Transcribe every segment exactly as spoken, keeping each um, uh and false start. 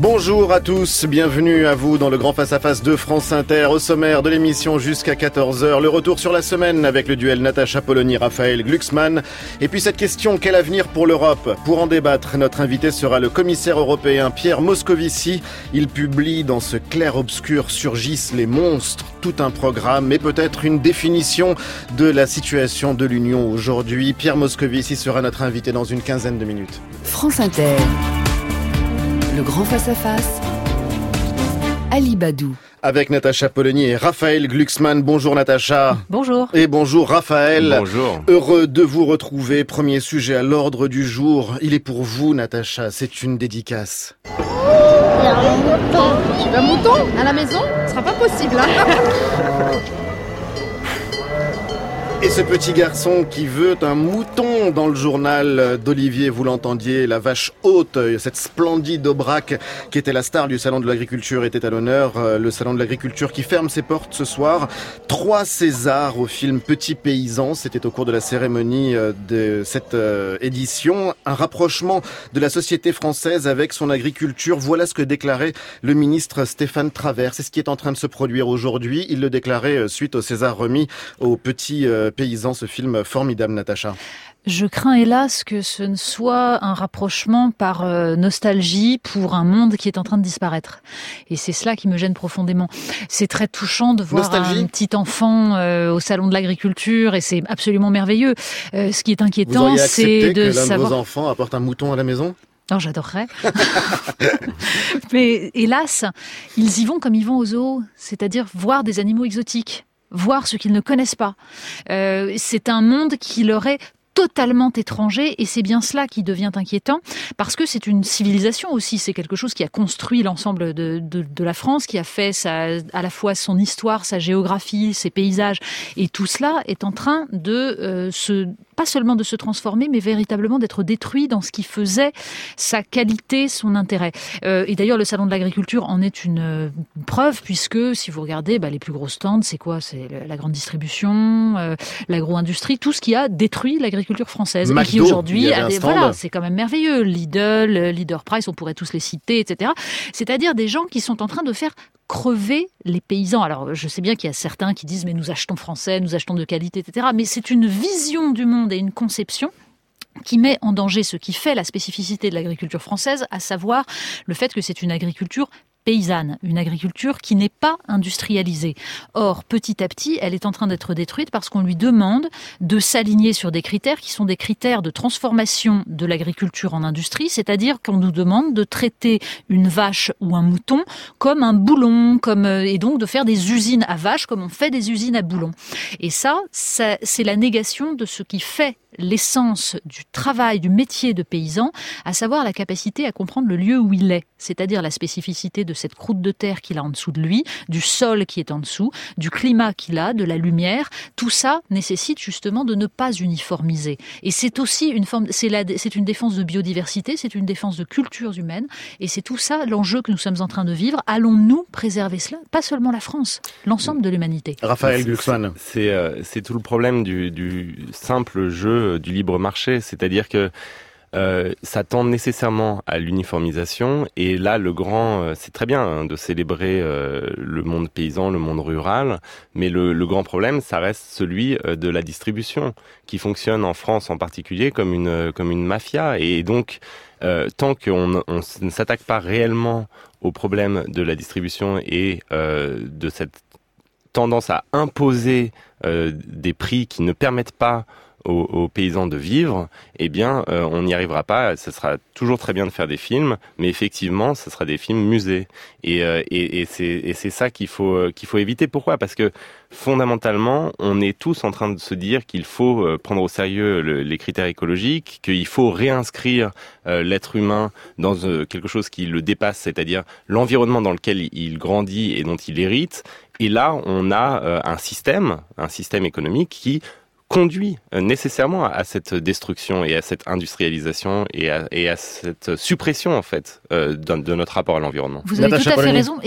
Bonjour à tous, bienvenue à vous dans le grand face-à-face de France Inter. Au sommaire de l'émission jusqu'à quatorze heures, le retour sur la semaine avec le duel Natacha Polony-Raphaël Glucksmann. Et puis cette question, quel avenir pour l'Europe ? Pour en débattre, notre invité sera le commissaire européen Pierre Moscovici. Il publie dans ce clair-obscur surgissent les monstres, tout un programme et peut-être une définition de la situation de l'Union aujourd'hui. Pierre Moscovici sera notre invité dans une quinzaine de minutes. France Inter. Le grand face-à-face, Ali Badou. Avec Natacha Polony et Raphaël Glucksmann. Bonjour Natacha. Bonjour. Et bonjour Raphaël. Bonjour. Heureux de vous retrouver. Premier sujet à l'ordre du jour. Il est pour vous Natacha, c'est une dédicace. Il y a un mouton. Tu veux un mouton à la maison ? Ce sera pas possible, hein. Et ce petit garçon qui veut un mouton dans le journal d'Olivier, vous l'entendiez, la vache haute, cette splendide Aubrac qui était la star du Salon de l'Agriculture était à l'honneur. Le Salon de l'Agriculture qui ferme ses portes ce soir. Trois Césars au film Petit Paysan, c'était au cours de la cérémonie de cette édition. Un rapprochement de la société française avec son agriculture. Voilà ce que déclarait le ministre Stéphane Travert. C'est ce qui est en train de se produire aujourd'hui. Il le déclarait suite au César remis au Petit Paysan, ce film formidable, Natacha. Je crains hélas que ce ne soit un rapprochement par euh, nostalgie pour un monde qui est en train de disparaître. Et c'est cela qui me gêne profondément. C'est très touchant de voir nostalgie. Un petit enfant euh, au salon de l'agriculture et c'est absolument merveilleux. Euh, ce qui est inquiétant, c'est de que l'un savoir... de vos enfants apporte un mouton à la maison ? Non, j'adorerais. Mais hélas, ils y vont comme ils vont au zoo, c'est-à-dire voir des animaux exotiques. Voir ce qu'ils ne connaissent pas. Euh, c'est un monde qui leur est totalement étranger et c'est bien cela qui devient inquiétant parce que c'est une civilisation aussi, c'est quelque chose qui a construit l'ensemble de, de, de la France, qui a fait sa, à la fois son histoire, sa géographie, ses paysages et tout cela est en train de euh, se... pas seulement de se transformer, mais véritablement d'être détruit dans ce qui faisait sa qualité, son intérêt. Euh, et d'ailleurs, le Salon de l'Agriculture en est une euh, preuve, puisque si vous regardez, bah, les plus gros stands, c'est quoi ? C'est la grande distribution, euh, l'agro-industrie, tout ce qui a détruit l'agriculture française. McDo, et qui aujourd'hui, a des, voilà, c'est quand même merveilleux. Lidl, Leader Price, on pourrait tous les citer, et cetera. C'est-à-dire des gens qui sont en train de faire crever les paysans. Alors, je sais bien qu'il y a certains qui disent « mais nous achetons français, nous achetons de qualité, et cetera » Mais c'est une vision du monde et une conception qui met en danger ce qui fait la spécificité de l'agriculture française, à savoir le fait que c'est une agriculture paysanne, une agriculture qui n'est pas industrialisée. Or, petit à petit, elle est en train d'être détruite parce qu'on lui demande de s'aligner sur des critères qui sont des critères de transformation de l'agriculture en industrie, c'est-à-dire qu'on nous demande de traiter une vache ou un mouton comme un boulon, comme, et donc de faire des usines à vaches comme on fait des usines à boulons. Et ça, ça c'est la négation de ce qui fait l'essence du travail, du métier de paysan, à savoir la capacité à comprendre le lieu où il est, c'est-à-dire la spécificité de cette croûte de terre qu'il a en dessous de lui, du sol qui est en dessous, du climat qu'il a, de la lumière. Tout ça nécessite justement de ne pas uniformiser. Et c'est aussi une forme, c'est, la, c'est une défense de biodiversité, c'est une défense de cultures humaines, et c'est tout ça l'enjeu que nous sommes en train de vivre. Allons-nous préserver cela ? Pas seulement la France, l'ensemble de l'humanité. Raphaël Glucksmann. C'est, c'est, euh, c'est tout le problème du, du simple jeu du libre marché, c'est-à-dire que euh, ça tend nécessairement à l'uniformisation et là le grand, euh, c'est très bien hein, de célébrer euh, le monde paysan, le monde rural, mais le, le grand problème ça reste celui euh, de la distribution qui fonctionne en France en particulier comme une, comme une mafia et donc euh, tant qu'on on ne s'attaque pas réellement au problème de la distribution et euh, de cette tendance à imposer euh, des prix qui ne permettent pas Aux, aux paysans de vivre, eh bien, euh, on n'y arrivera pas. Ce sera toujours très bien de faire des films, mais effectivement, ce sera des films musées. Et, euh, et, et, c'est, et c'est ça qu'il faut, euh, qu'il faut éviter. Pourquoi ? Parce que fondamentalement, on est tous en train de se dire qu'il faut euh, prendre au sérieux le, les critères écologiques, qu'il faut réinscrire euh, l'être humain dans euh, quelque chose qui le dépasse, c'est-à-dire l'environnement dans lequel il grandit et dont il hérite. Et là, on a euh, un système, un système économique qui conduit nécessairement à cette destruction et à cette industrialisation et à, et à cette suppression en fait euh, de, de notre rapport à l'environnement. Vous avez Natacha tout à fait Polony. Raison et il y a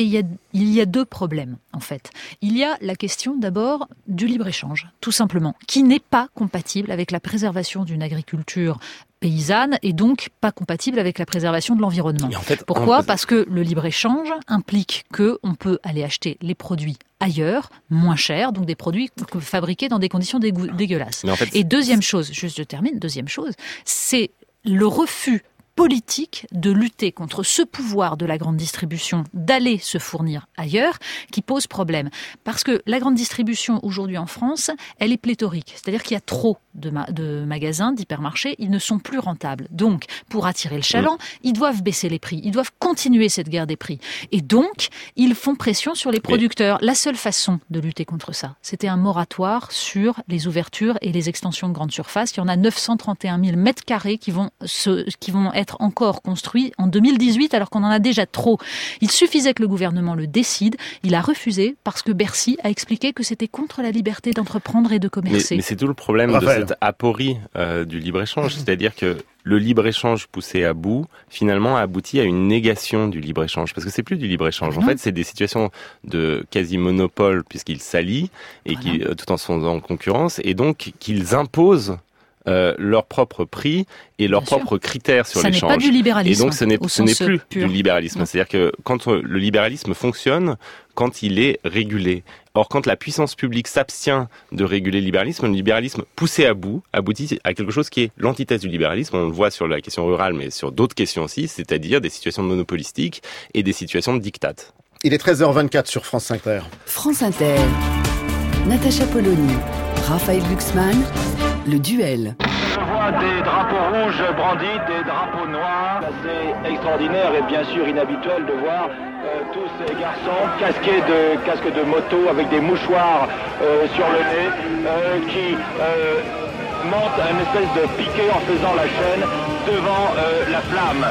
il y a deux problèmes, en fait. Il y a la question, d'abord, du libre-échange, tout simplement, qui n'est pas compatible avec la préservation d'une agriculture paysanne et donc pas compatible avec la préservation de l'environnement. En fait, Pourquoi ? on... Parce que le libre-échange implique qu'on peut aller acheter les produits ailleurs, moins chers, donc des produits fabriqués dans des conditions dégueu- dégueulasses. En fait, et deuxième chose, juste je termine, deuxième chose, c'est le refus politique de lutter contre ce pouvoir de la grande distribution d'aller se fournir ailleurs qui pose problème. Parce que la grande distribution aujourd'hui en France, elle est pléthorique. C'est-à-dire qu'il y a trop de, ma- de magasins, d'hypermarchés, ils ne sont plus rentables. Donc, pour attirer le chaland, mmh. ils doivent baisser les prix, ils doivent continuer cette guerre des prix. Et donc, ils font pression sur les producteurs. Mais... La seule façon de lutter contre ça, c'était un moratoire sur les ouvertures et les extensions de grandes surfaces. Il y en a neuf cent trente et un mille mètres carrés qui vont, se, qui vont être encore construit en deux mille dix-huit alors qu'on en a déjà trop. Il suffisait que le gouvernement le décide. Il a refusé parce que Bercy a expliqué que c'était contre la liberté d'entreprendre et de commercer. Mais, mais c'est tout le problème Raphaël. de cette aporie euh, du libre-échange. C'est-à-dire que le libre-échange poussé à bout, finalement, a abouti à une négation du libre-échange. Parce que c'est plus du libre-échange. En fait, c'est des situations de quasi-monopole puisqu'ils s'allient et voilà. qui, tout en se faisant en concurrence, et donc qu'ils imposent Euh, leur propre prix et leurs propres critères sur ça l'échange. Ça n'est pas du libéralisme. Et donc ce n'est, ce n'est plus pur. du libéralisme. Non. C'est-à-dire que quand le libéralisme fonctionne, quand il est régulé. Or, quand la puissance publique s'abstient de réguler le libéralisme, le libéralisme poussé à bout aboutit à quelque chose qui est l'antithèse du libéralisme. On le voit sur la question rurale, mais sur d'autres questions aussi, c'est-à-dire des situations monopolistiques et des situations de diktat. Il est treize heures vingt-quatre sur France Inter. France Inter. Natacha Polony, Raphaël Glucksmann, le duel. Je vois des drapeaux rouges brandis, des drapeaux noirs. C'est extraordinaire et bien sûr inhabituel de voir euh, tous ces garçons casqués de casques de moto avec des mouchoirs euh, sur le nez euh, qui euh, montent une espèce de piqué en faisant la chaîne devant euh, la flamme.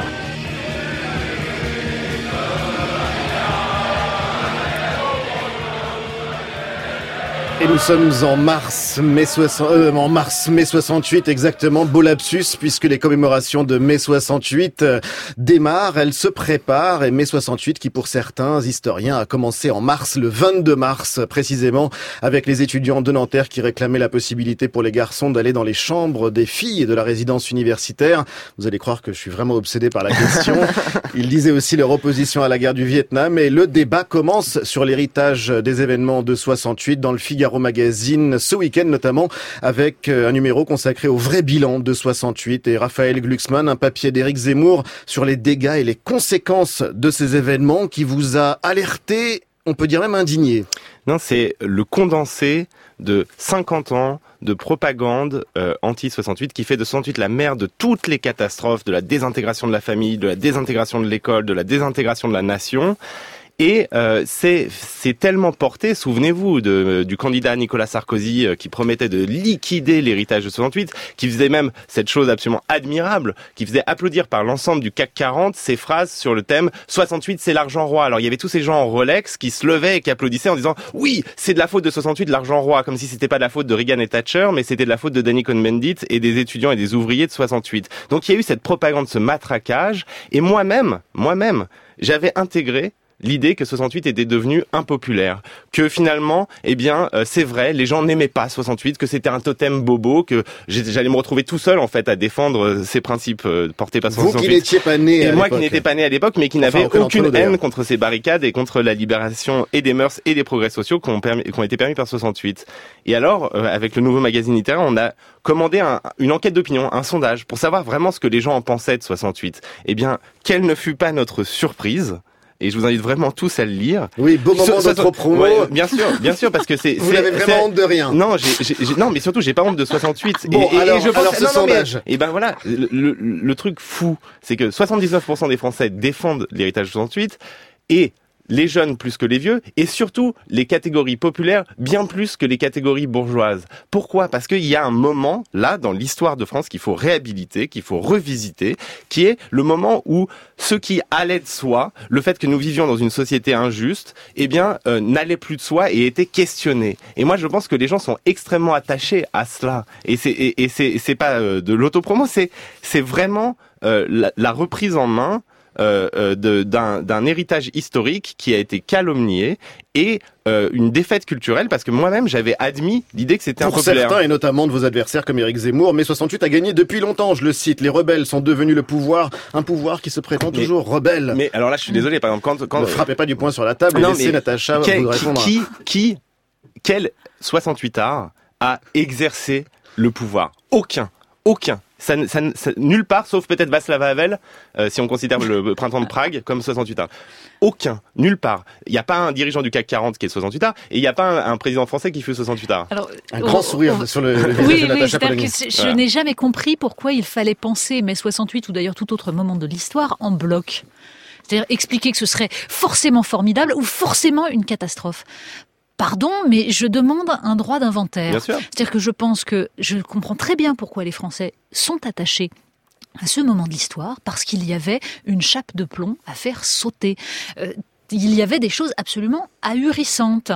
Et nous sommes en mars, mai soixante, euh, en mars, mai soixante-huit exactement, beau lapsus, puisque les commémorations de mai soixante-huit euh, démarrent, elles se préparent, et mai soixante-huit qui pour certains historiens a commencé en mars, le vingt-deux mars précisément, avec les étudiants de Nanterre qui réclamaient la possibilité pour les garçons d'aller dans les chambres des filles de la résidence universitaire. Vous allez croire que je suis vraiment obsédé par la question. Ils disaient aussi leur opposition à la guerre du Vietnam, et le débat commence sur l'héritage des événements de soixante-huit dans le Figaro Magazine ce week-end notamment avec un numéro consacré au vrai bilan de soixante-huit et Raphaël Glucksmann, un papier d'Éric Zemmour sur les dégâts et les conséquences de ces événements qui vous a alerté, on peut dire même indigné. Non, c'est le condensé de cinquante ans de propagande euh, anti-soixante-huit qui fait de soixante-huit la mère de toutes les catastrophes, de la désintégration de la famille, de la désintégration de l'école, de la désintégration de la nation. Et euh, c'est c'est tellement porté, souvenez-vous de du candidat Nicolas Sarkozy euh, qui promettait de liquider l'héritage de soixante-huit, qui faisait même cette chose absolument admirable, qui faisait applaudir par l'ensemble du C A C quarante ces phrases sur le thème soixante-huit c'est l'argent roi. Alors il y avait tous ces gens en Rolex qui se levaient et qui applaudissaient en disant oui, c'est de la faute de soixante-huit l'argent roi, comme si c'était pas de la faute de Reagan et Thatcher, mais c'était de la faute de Danny Cohn-Bendit et des étudiants et des ouvriers de soixante-huit. Donc il y a eu cette propagande, ce matraquage, et moi-même, moi-même, j'avais intégré l'idée que soixante-huit était devenu impopulaire, que finalement, eh bien, euh, c'est vrai, les gens n'aimaient pas soixante-huit, que c'était un totem bobo, que j'allais me retrouver tout seul en fait à défendre ces principes euh, portés par soixante-huit. Vous qui n'étiez pas né à et moi l'époque. qui n'étais pas né à l'époque, mais qui n'avait enfin, aucune nous, haine contre ces barricades et contre la libération et des mœurs et des progrès sociaux qui ont, permis, qui ont été permis par soixante-huit. Et alors, euh, avec le nouveau magazine littéraire, on a commandé un, une enquête d'opinion, un sondage, pour savoir vraiment ce que les gens en pensaient de soixante-huit. Eh bien, quelle ne fut pas notre surprise? Et je vous invite vraiment tous à le lire. Oui, beau moment de trop promo. Ouais, bien sûr, bien sûr, parce que c'est... Vous n'avez vraiment c'est... honte de rien. Non, j'ai, j'ai, j'ai, non, mais surtout, j'ai pas honte de soixante-huit. Bon, et, alors, et je pense, alors ce non, sondage. Non, mais, et ben voilà, le, le, le truc fou, c'est que soixante-dix-neuf pour cent des Français défendent l'héritage de soixante-huit, et les jeunes plus que les vieux, et surtout les catégories populaires bien plus que les catégories bourgeoises. Pourquoi ? Parce qu'il y a un moment, là, dans l'histoire de France, qu'il faut réhabiliter, qu'il faut revisiter, qui est le moment où ce qui allait de soi, le fait que nous vivions dans une société injuste, eh bien, euh, n'allait plus de soi et était questionné. Et moi, je pense que les gens sont extrêmement attachés à cela. Et c'est, et, et c'est, c'est pas euh, de l'autopromo, c'est, c'est vraiment euh, la, la reprise en main euh, euh, de, d'un, d'un héritage historique qui a été calomnié et euh, une défaite culturelle, parce que moi-même j'avais admis l'idée que c'était Pour impopulaire. certains, et notamment de vos adversaires comme Éric Zemmour, mai soixante-huit a gagné depuis longtemps, je le cite. Les rebelles sont devenus le pouvoir, un pouvoir qui se prétend mais, toujours rebelle. Mais alors là, je suis désolé, par exemple, quand... quand ne frappez pas du poing sur la table non, et laissez Natacha quel, vous répondre. Qui, qui, quel soixante-huitard a exercé le pouvoir? Aucun. Aucun. Ça, ça, ça, nulle part, sauf peut-être Václav Havel, euh, si on considère le printemps de Prague comme soixante-huitard. Aucun. Nulle part. Il n'y a pas un dirigeant du C A C quarante qui est soixante-huitard, et il n'y a pas un, un président français qui fut soixante-huitard. Alors, un grand oh, sourire oh, sur le, le visage oui, de Natacha oui, Polony. Que je voilà. n'ai jamais compris pourquoi il fallait penser mai soixante-huit ou d'ailleurs tout autre moment de l'histoire en bloc. C'est-à-dire expliquer que ce serait forcément formidable ou forcément une catastrophe. Pardon, mais je demande un droit d'inventaire. Bien sûr. C'est-à-dire que je pense que je comprends très bien pourquoi les Français sont attachés à ce moment de l'histoire, parce qu'il y avait une chape de plomb à faire sauter. Euh, il y avait des choses absolument ahurissantes.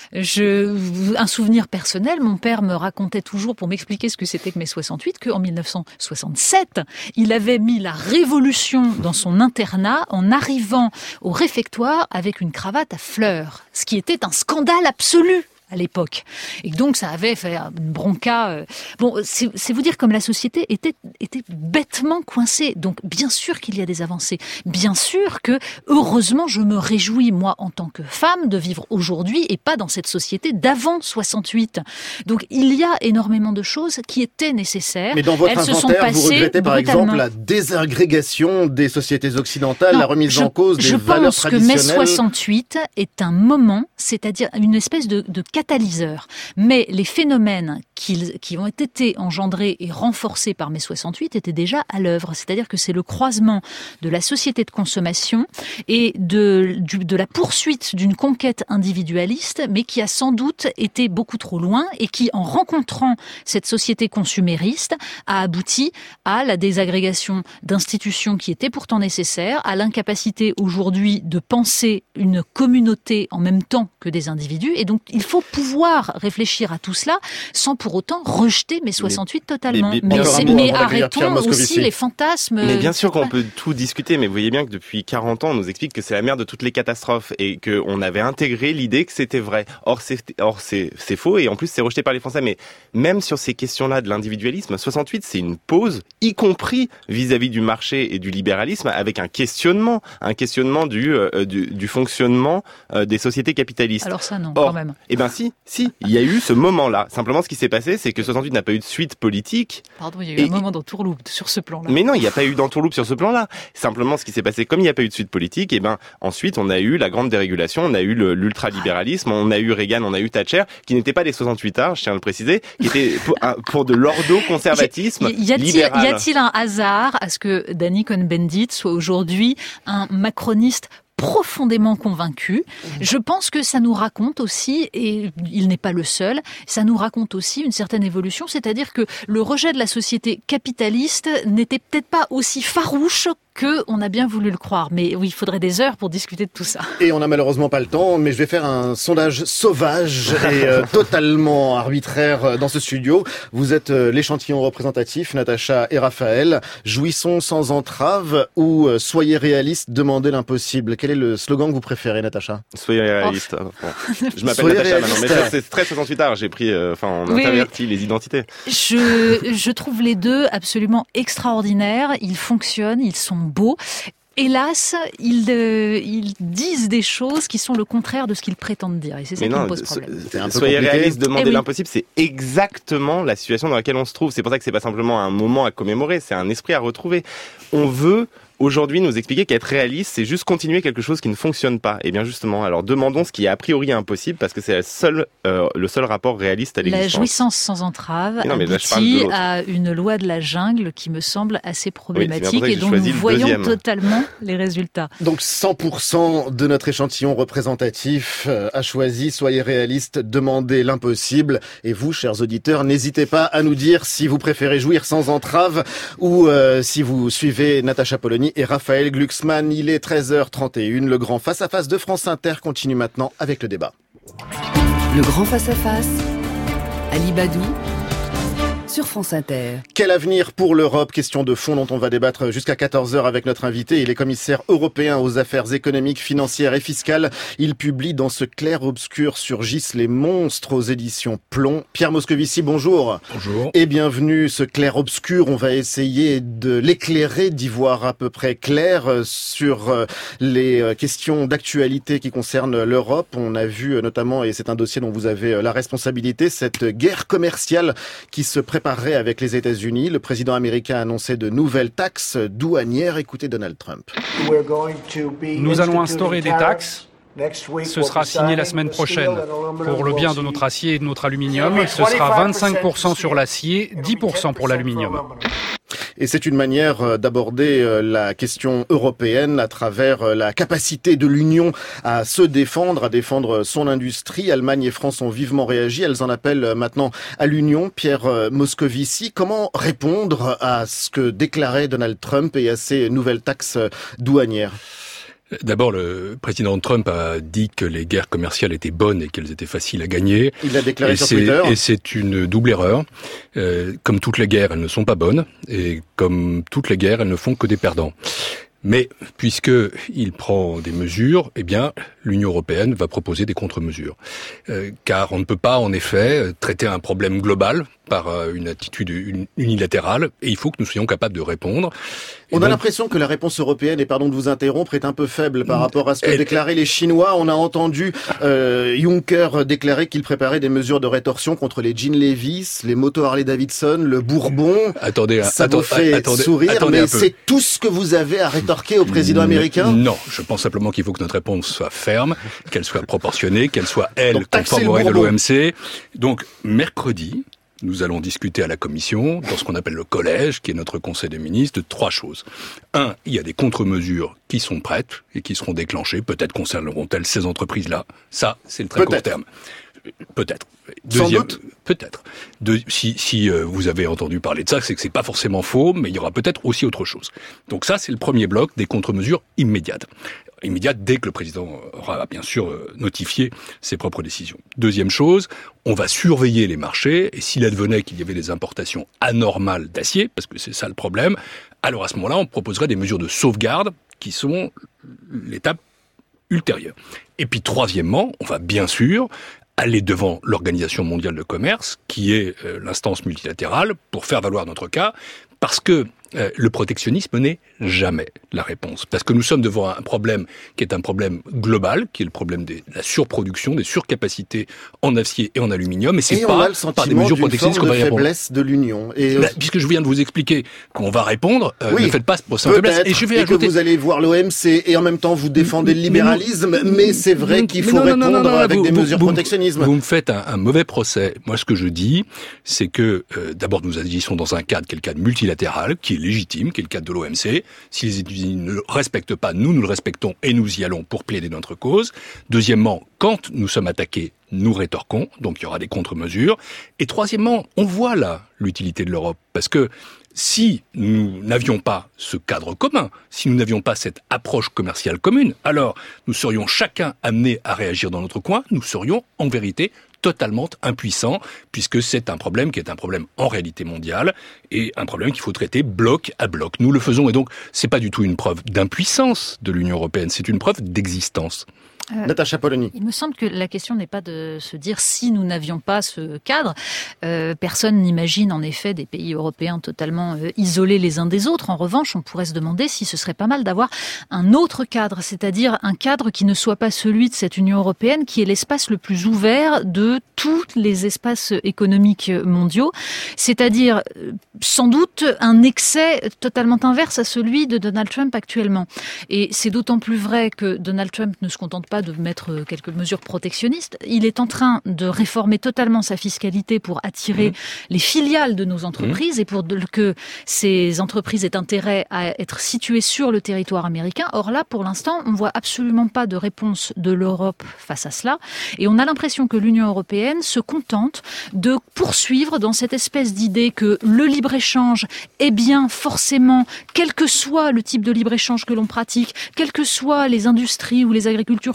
Je, un souvenir personnel, mon père me racontait toujours, pour m'expliquer ce que c'était que mai soixante-huit, qu'en mille neuf cent soixante-sept, il avait mis la révolution dans son internat en arrivant au réfectoire avec une cravate à fleurs, ce qui était un scandale absolu à l'époque. Et donc, ça avait fait une bronca. Euh... Bon, c'est, c'est vous dire comme la société était, était bêtement coincée. Donc, bien sûr qu'il y a des avancées. Bien sûr que, heureusement, je me réjouis, moi, en tant que femme, de vivre aujourd'hui et pas dans cette société d'avant soixante-huit. Donc, il y a énormément de choses qui étaient nécessaires. Mais dans votre Elles se sont inventaire, vous passées regrettez, par brutalement. exemple, la désagrégation des sociétés occidentales, Non, la remise je, en cause des valeurs traditionnelles. Je pense que mai traditionnelles. soixante-huit est un moment, c'est-à-dire une espèce de, de catalyseur. Mais les phénomènes qui, qui ont été engendrés et renforcés par mai soixante-huit étaient déjà à l'œuvre. C'est-à-dire que c'est le croisement de la société de consommation et de, du, de la poursuite d'une conquête individualiste, mais qui a sans doute été beaucoup trop loin et qui, en rencontrant cette société consumériste, a abouti à la désagrégation d'institutions qui étaient pourtant nécessaires, à l'incapacité aujourd'hui de penser une communauté en même temps que des individus. Et donc, il faut pouvoir réfléchir à tout cela sans pour autant rejeter mai soixante-huit totalement. mais- Mais, mais- c'est- mais- mais on va accueillir Pierre arrêtons Moscovici. aussi les fantasmes. Mais bien sûr qu'on Ouais. peut tout discuter, mais vous voyez bien que depuis quarante ans, on nous explique que c'est la mère de toutes les catastrophes et qu'on avait intégré l'idée que c'était vrai. Or, c'est, or c'est, c'est faux et en plus, c'est rejeté par les Français. Mais même sur ces questions-là de l'individualisme, soixante-huit, c'est une pause, y compris vis-à-vis du marché et du libéralisme, avec un questionnement, un questionnement du, euh, du, du fonctionnement euh, des sociétés capitalistes. Alors ça, non, Or, quand même. Eh ben si, si, il y a eu ce moment-là. Simplement, ce qui s'est passé, c'est que soixante-huit n'a pas eu de suite politique. Pardon, il y a eu Et- un moment d'entourloupe sur ce plan-là. Mais non, il n'y a pas eu d'entourloupe sur ce plan-là. Simplement, ce qui s'est passé, comme il n'y a pas eu de suite politique, et ben ensuite on a eu la grande dérégulation, on a eu le, l'ultralibéralisme, on a eu Reagan, on a eu Thatcher, qui n'étaient pas des soixante-huitards, je tiens à le préciser, qui étaient pour, un- pour de l'ordo-conservatisme Y a-t-il, libéral. y a-t-il un hasard à ce que Danny Cohn-Bendit soit aujourd'hui un macroniste profondément convaincu? Je pense que ça nous raconte aussi, et il n'est pas le seul, ça nous raconte aussi une certaine évolution, c'est-à-dire que le rejet de la société capitaliste n'était peut-être pas aussi farouche que on a bien voulu le croire. Mais oui, il faudrait des heures pour discuter de tout ça. Et on n'a malheureusement pas le temps, mais je vais faire un sondage sauvage et euh, totalement arbitraire euh, dans ce studio. Vous êtes euh, l'échantillon représentatif, Natacha et Raphaël. Jouissons sans entrave ou euh, soyez réalistes, demandez l'impossible. Quel est le slogan que vous préférez, Natacha? Soyez réaliste. Bon. Je m'appelle Soyez Natacha maintenant, mais réaliste. ça, c'est très soixante-huitard. J'ai pris, euh, enfin, on Oui, intervertit les identités. Je, je trouve les deux absolument extraordinaires. Ils fonctionnent, ils sont beaux. Hélas, ils, euh, ils disent des choses qui sont le contraire de ce qu'ils prétendent dire. Et c'est ça Mais qui non, me pose so- problème. C'est un peu soyez compliqué. réaliste, demandez Eh oui. l'impossible, c'est exactement la situation dans laquelle on se trouve. C'est pour ça que c'est pas simplement un moment à commémorer, c'est un esprit à retrouver. On veut aujourd'hui nous expliquer qu'être réaliste, c'est juste continuer quelque chose qui ne fonctionne pas. Et bien justement, alors demandons ce qui est a priori impossible, parce que c'est la seule, euh, le seul rapport réaliste à La l'existence. jouissance sans entrave Mais non, mais là, je parle de aboutit l'autre. à une loi de la jungle qui me semble assez c'est bien pour problématique ça que et j'ai dont choisi nous le voyons deuxième. totalement les résultats. Donc cent pour cent de notre échantillon représentatif euh, a choisi soyez réalistes, demandez l'impossible. Et vous, chers auditeurs, n'hésitez pas à nous dire si vous préférez jouir sans entrave ou euh, si vous suivez Natacha Polony et Raphaël Glucksmann. Il est treize heures trente et une. Le grand face-à-face de France Inter continue maintenant avec le débat. Le grand face-à-face, Ali Badou, sur France Inter. Quel avenir pour l'Europe? Question de fond dont on va débattre jusqu'à quatorze heures avec notre invité. Il est commissaire européen aux affaires économiques, financières et fiscales. Il publie dans ce clair-obscur surgissent les monstres aux éditions Plomb. Pierre Moscovici, bonjour. Bonjour. Et bienvenue. Ce clair-obscur, on va essayer de l'éclairer, d'y voir à peu près clair sur les questions d'actualité qui concernent l'Europe. On a vu notamment, et c'est un dossier dont vous avez la responsabilité, cette guerre commerciale qui se préparerait avec les États-Unis. Le président américain a annoncé de nouvelles taxes douanières. Écoutez Donald Trump. Nous allons instaurer des taxes. Ce sera signé la semaine prochaine. Pour le bien de notre acier et de notre aluminium, ce sera vingt-cinq pour cent sur l'acier, dix pour cent pour l'aluminium. Et c'est une manière d'aborder la question européenne à travers la capacité de l'Union à se défendre, à défendre son industrie. Allemagne et France ont vivement réagi. Elles en appellent maintenant à l'Union. Pierre Moscovici, comment répondre à ce que déclarait Donald Trump et à ces nouvelles taxes douanières ? D'abord, le président Trump a dit que les guerres commerciales étaient bonnes et qu'elles étaient faciles à gagner. Il l'a déclaré et sur c'est, Twitter. Et c'est une double erreur. Euh, comme toutes les guerres, elles ne sont pas bonnes. Et comme toutes les guerres, elles ne font que des perdants. Mais puisque il prend des mesures, eh bien, l'Union européenne va proposer des contre-mesures. Euh, car on ne peut pas, en effet, traiter un problème global par une attitude unilatérale, et il faut que nous soyons capables de répondre. Et on donc, a l'impression que la réponse européenne, et pardon de vous interrompre, est un peu faible par rapport à ce que elle, déclaraient les Chinois. On a entendu euh, Juncker déclarer qu'il préparait des mesures de rétorsion contre les jeans Levi's, les motos Harley-Davidson, le Bourbon. Attendez, ça attends, vous fait attendez, sourire, attendez mais c'est tout ce que vous avez à rétorquer au président américain? Non, je pense simplement qu'il faut que notre réponse soit ferme, qu'elle soit proportionnée, qu'elle soit, elle, Donc, conforme aux règles de l'O M C. Donc, mercredi, nous allons discuter à la Commission, dans ce qu'on appelle le collège, qui est notre conseil des ministres, de trois choses. Un, il y a des contre-mesures qui sont prêtes et qui seront déclenchées. Peut-être concerneront-elles ces entreprises-là. Ça, c'est le très court terme. Peut-être. Deuxième, Sans doute. Peut-être. De, si si euh, vous avez entendu parler de ça, c'est que c'est pas forcément faux, mais il y aura peut-être aussi autre chose. Donc ça, c'est le premier bloc des contre-mesures immédiates. Immédiate dès que le président aura bien sûr notifié ses propres décisions. Deuxième chose, on va surveiller les marchés, et s'il advenait qu'il y avait des importations anormales d'acier, parce que c'est ça le problème, alors à ce moment-là, on proposerait des mesures de sauvegarde qui sont l'étape ultérieure. Et puis troisièmement, on va bien sûr aller devant l'Organisation mondiale de commerce, qui est euh, l'instance multilatérale, pour faire valoir notre cas, parce que euh, le protectionnisme n'est jamais la réponse. Parce que nous sommes devant un problème qui est un problème global, qui est le problème de la surproduction, des surcapacités en acier et en aluminium, et c'est et pas le par des mesures protectionnistes qu'on va y répondre. Faiblesse de l'Union. Et bah, puisque je viens de vous expliquer qu'on va répondre, euh, oui, ne faites pas pour sa faiblesse. Et je vais et ajouter que vous allez voir l'O M C et en même temps vous défendez le libéralisme, mais, mais c'est vrai mais, qu'il mais faut non, répondre non, non, non, avec vous, des vous, mesures vous, protectionnisme. Vous me faites un, un mauvais procès. Moi, ce que je dis, c'est que euh, d'abord nous agissons dans un cadre qui est le cadre multilatéral, qui est légitime, qui est le cadre de l'O M C. Si les États-Unis ne le respectent pas, nous, nous le respectons et nous y allons pour plaider notre cause. Deuxièmement, quand nous sommes attaqués, nous rétorquons, donc il y aura des contre-mesures. Et troisièmement, on voit là l'utilité de l'Europe, parce que si nous n'avions pas ce cadre commun, si nous n'avions pas cette approche commerciale commune, alors nous serions chacun amenés à réagir dans notre coin, nous serions en vérité totalement impuissants, puisque c'est un problème qui est un problème en réalité mondial, et un problème qu'il faut traiter bloc à bloc. Nous le faisons, et donc c'est pas du tout une preuve d'impuissance de l'Union européenne, c'est une preuve d'existence. Euh, Natacha Polony. Il me semble que la question n'est pas de se dire si nous n'avions pas ce cadre. Euh, personne n'imagine en effet des pays européens totalement euh, isolés les uns des autres. En revanche, on pourrait se demander si ce serait pas mal d'avoir un autre cadre, c'est-à-dire un cadre qui ne soit pas celui de cette Union européenne, qui est l'espace le plus ouvert de tous les espaces économiques mondiaux, c'est-à-dire euh, sans doute un excès totalement inverse à celui de Donald Trump actuellement. Et c'est d'autant plus vrai que Donald Trump ne se contente pas de mettre quelques mesures protectionnistes. Il est en train de réformer totalement sa fiscalité pour attirer mmh. les filiales de nos entreprises mmh. et pour que ces entreprises aient intérêt à être situées sur le territoire américain. Or là, pour l'instant, on ne voit absolument pas de réponse de l'Europe face à cela. Et on a l'impression que l'Union européenne se contente de poursuivre dans cette espèce d'idée que le libre-échange est bien forcément, quel que soit le type de libre-échange que l'on pratique, quelles que soient les industries ou les agricultures qu'on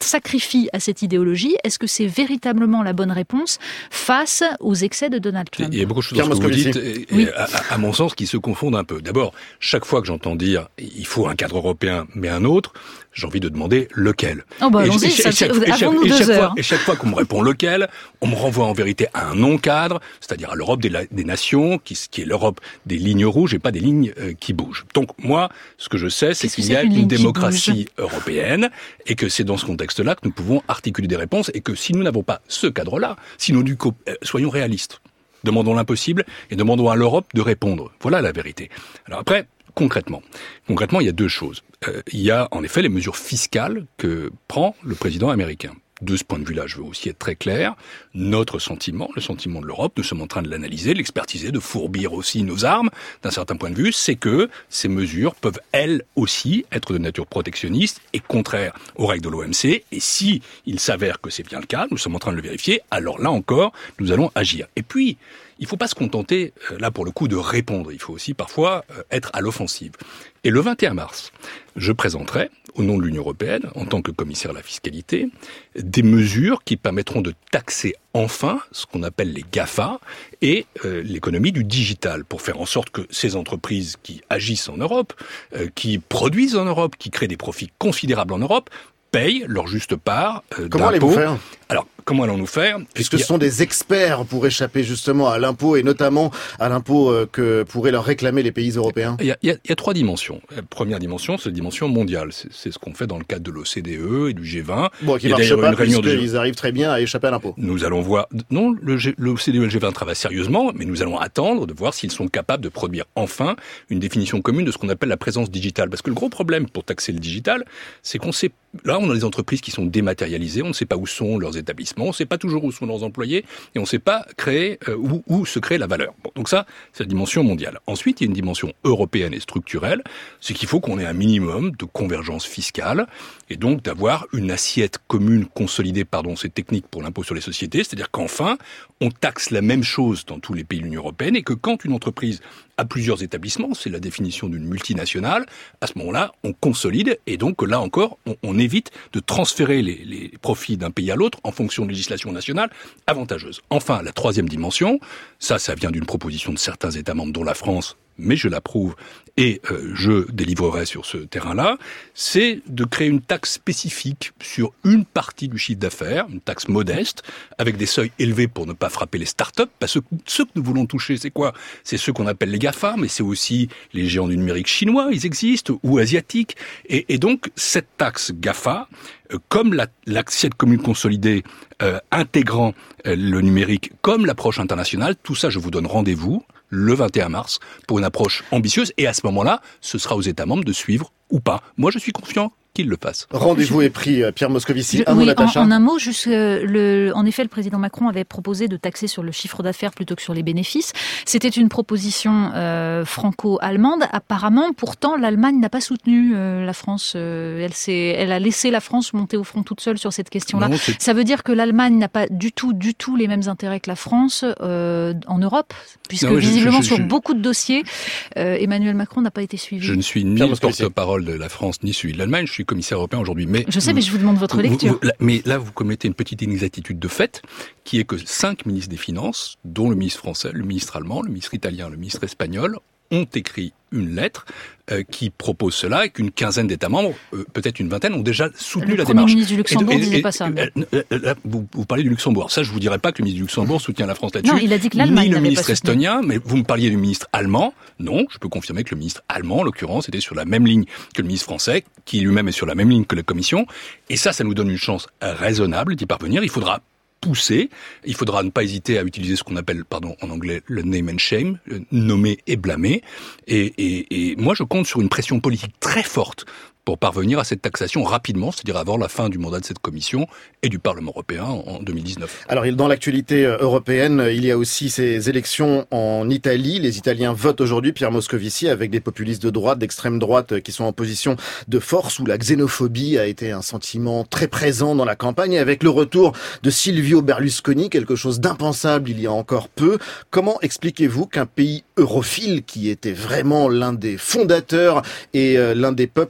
sacrifie à cette idéologie, est-ce que c'est véritablement la bonne réponse face aux excès de Donald Trump? Il y a beaucoup de choses dans ce que vous dites, et, oui. à, à, à mon sens, qui se confondent un peu. D'abord, chaque fois que j'entends dire il faut un cadre européen, mais un autre, j'ai envie de demander lequel. Oh bah, et, allons-y, et, ça, et chaque, et chaque, avons-nous et deux chaque heures. fois, et chaque fois qu'on me répond lequel, on me renvoie en vérité à un non-cadre, c'est-à-dire à l'Europe des, des nations, qui, qui est l'Europe des lignes rouges et pas des lignes euh, qui bougent. Donc moi, ce que je sais, c'est qu'il y a une, une démocratie européenne et que c'est dans ce contexte-là que nous pouvons articuler des réponses et que si nous n'avons pas ce cadre-là, si nous du coup, euh, soyons réalistes, demandons l'impossible et demandons à l'Europe de répondre. Voilà la vérité. Alors après, concrètement, concrètement, il y a deux choses. Euh, il y a en effet les mesures fiscales que prend le président américain. De ce point de vue-là, je veux aussi être très clair. Notre sentiment, le sentiment de l'Europe, nous sommes en train de l'analyser, de l'expertiser, de fourbir aussi nos armes, d'un certain point de vue, c'est que ces mesures peuvent, elles aussi, être de nature protectionniste et contraires aux règles de l'O M C. Et si il s'avère que c'est bien le cas, nous sommes en train de le vérifier, alors là encore, nous allons agir. Et puis, il ne faut pas se contenter, là pour le coup, de répondre. Il faut aussi parfois être à l'offensive. Et le vingt et un mars, je présenterai, au nom de l'Union européenne, en tant que commissaire à la fiscalité, des mesures qui permettront de taxer enfin ce qu'on appelle les GAFA et euh, l'économie du digital, pour faire en sorte que ces entreprises qui agissent en Europe, euh, qui produisent en Europe, qui créent des profits considérables en Europe, payent leur juste part euh, Comment d'impôts. allez-vous faire ? Alors, comment allons-nous faire ? Puisque ce sont des experts pour échapper justement à l'impôt et notamment à l'impôt euh, que pourraient leur réclamer les pays européens. Il y a, il y a, il y a trois dimensions. La première dimension, c'est la dimension mondiale. C'est, c'est ce qu'on fait dans le cadre de l'O C D E et du G vingt. Bon, qui ne marche pas puisqu'ils arrivent très bien à échapper à l'impôt. Nous allons voir... Non, le G, l'O C D E et le G vingt travaillent sérieusement, mais nous allons attendre de voir s'ils sont capables de produire enfin une définition commune de ce qu'on appelle la présence digitale. Parce que le gros problème pour taxer le digital, c'est qu'on sait... Là, on a des entreprises qui sont dématérialisées, on ne sait pas où sont leurs établissements, on ne sait pas toujours où sont leurs employés, et on ne sait pas créer euh, où, où se crée la valeur. Bon, donc ça, c'est la dimension mondiale. Ensuite, il y a une dimension européenne et structurelle, c'est qu'il faut qu'on ait un minimum de convergence fiscale, et donc d'avoir une assiette commune consolidée, pardon, c'est technique pour l'impôt sur les sociétés, c'est-à-dire qu'enfin, on taxe la même chose dans tous les pays de l'Union européenne, et que quand une entreprise a plusieurs établissements, c'est la définition d'une multinationale, à ce moment-là, on consolide, et donc là encore, on, on évite de transférer les, les profits d'un pays à l'autre en fonction de législation nationale avantageuse. Enfin, la troisième dimension, ça, ça vient d'une proposition de certains États membres, dont la France, mais je l'approuve et euh, je délivrerai sur ce terrain-là, c'est de créer une taxe spécifique sur une partie du chiffre d'affaires, une taxe modeste, avec des seuils élevés pour ne pas frapper les start-up, parce que ceux que nous voulons toucher, c'est quoi ? C'est ceux qu'on appelle les GAFA, mais c'est aussi les géants du numérique chinois, ils existent, ou asiatiques. Et, et donc, cette taxe GAFA, euh, comme la, l'assiette commune consolidée euh, intégrant euh, le numérique, comme l'approche internationale, tout ça, je vous donne rendez-vous le vingt et un mars pour une approche ambitieuse. Et à ce moment-là, ce sera aux États membres de suivre ou pas. Moi, je suis confiant qu'il le fasse. Rendez-vous est pris, Pierre Moscovici. Un oui, mot, Natacha. En, en un mot, juste, le, en effet, le président Macron avait proposé de taxer sur le chiffre d'affaires plutôt que sur les bénéfices. C'était une proposition euh, franco-allemande. Apparemment, pourtant, l'Allemagne n'a pas soutenu euh, la France. Euh, elle, s'est, elle a laissé la France monter au front toute seule sur cette question-là. Non, ça veut dire que l'Allemagne n'a pas du tout, du tout les mêmes intérêts que la France euh, en Europe, puisque non, visiblement, je, je, je, sur je... beaucoup de dossiers, euh, Emmanuel Macron n'a pas été suivi. Je ne suis ni le porte-parole de la France, ni celui de l'Allemagne. Je suis commissaire européen aujourd'hui, mais... Je sais, mais je vous demande votre lecture. Vous, vous, là, mais là, vous commettez une petite inexactitude de fait, qui est que cinq ministres des Finances, dont le ministre français, le ministre allemand, le ministre italien, le ministre espagnol, ont écrit une lettre euh, qui propose cela et qu'une quinzaine d'États membres, euh, peut-être une vingtaine, ont déjà soutenu le la démarche. Le premier ministre du Luxembourg ne disait pas ça. Mais... Euh, euh, là, vous, vous parlez du Luxembourg. Ça, je vous dirais pas que le ministre du Luxembourg soutient la France là-dessus. Non, il a dit que l'Allemagne ni le ministre pas estonien, mais vous me parliez du ministre allemand. Non, je peux confirmer que le ministre allemand, en l'occurrence, était sur la même ligne que le ministre français, qui lui-même est sur la même ligne que la Commission. Et ça, ça nous donne une chance raisonnable d'y parvenir. Il faudra pousser. Il faudra ne pas hésiter à utiliser ce qu'on appelle, pardon, en anglais, le name and shame, nommer et blâmer. Et, et, et moi, je compte sur une pression politique très forte pour parvenir à cette taxation rapidement, c'est-à-dire avant la fin du mandat de cette commission et du Parlement européen en deux mille dix-neuf. Alors, dans l'actualité européenne, il y a aussi ces élections en Italie. Les Italiens votent aujourd'hui, Pierre Moscovici, avec des populistes de droite, d'extrême droite, qui sont en position de force, où la xénophobie a été un sentiment très présent dans la campagne, avec le retour de Silvio Berlusconi, quelque chose d'impensable il y a encore peu. Comment expliquez-vous qu'un pays europhile, qui était vraiment l'un des fondateurs et l'un des peuples les